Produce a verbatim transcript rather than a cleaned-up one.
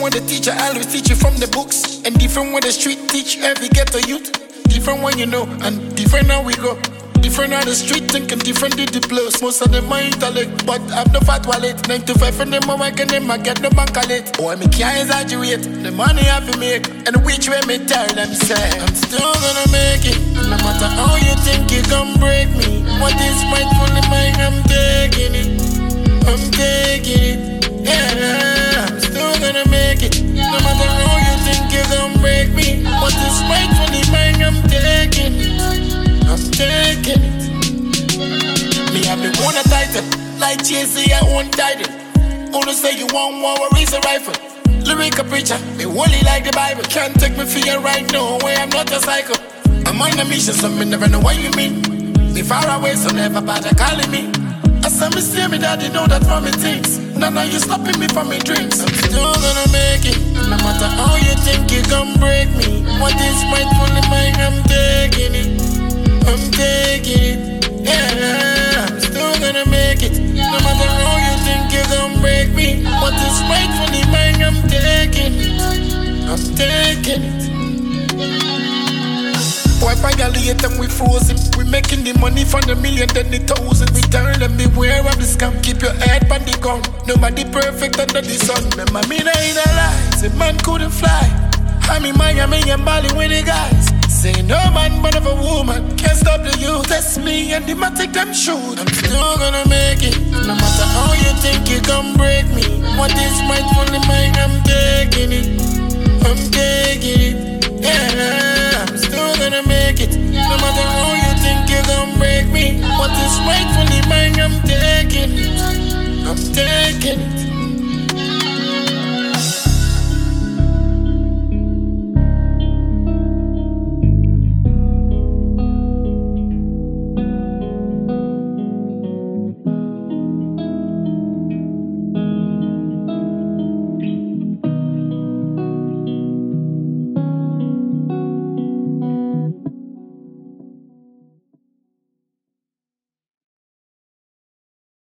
when the teacher always teach you from the books, and different when the street teach every ghetto youth. Different when you know, and different how we go. Different on the street thinking, different did the plus. Most of them are intellect, but I've no fat wallet. Nine to five from them, I work and them, I get no bank late. Oh, I me can't exaggerate. The money I have to make, and which way me tell them say I'm still gonna make it. No matter how you think you gon' break me. What is rightful in mine, I'm taking it. I'm taking it. Yeah, I'm still gonna make it. No matter how you think you gon' break me. What is rightful in mine, I'm taking it. I'm taking it. Me have me wanna title, like Jay-Z, I won't title. Wanna say you want war, raise a rifle. Lyrical preacher, me holy like the Bible. Can't take me for you right now, way I'm not a psycho. I'm on a mission, so me never know what you mean. Me far away, so never bother calling me. I saw me see me daddy know that for me things. Now now you stopping me from me drinks. I'm still gonna make it. No matter how you think you gon' break me. What is rightful in mine, I'm taking it. I'm taking it, yeah, I'm still gonna make it. No matter how you think you're gonna break me. What is rightfully mine, I'm taking it. I'm taking it. Why violate and we frozen? We making the money from the million, then the thousand. We tell them beware of the scam. Keep your head on the gun. Nobody perfect under the sun. Remember me, I ain't a lie. Say man couldn't fly. I'm in Miami and Bali with the guys. Say no man but of a woman can't stop the youth. Test me and the matic them shoot. I'm still gonna make it. No matter how you think you gon' break me. What is rightful in mine, I'm taking it. I'm taking it. Yeah, I'm still gonna make it. No matter how you think you gon' break me. What is rightful in mine, I'm taking it. I'm taking it.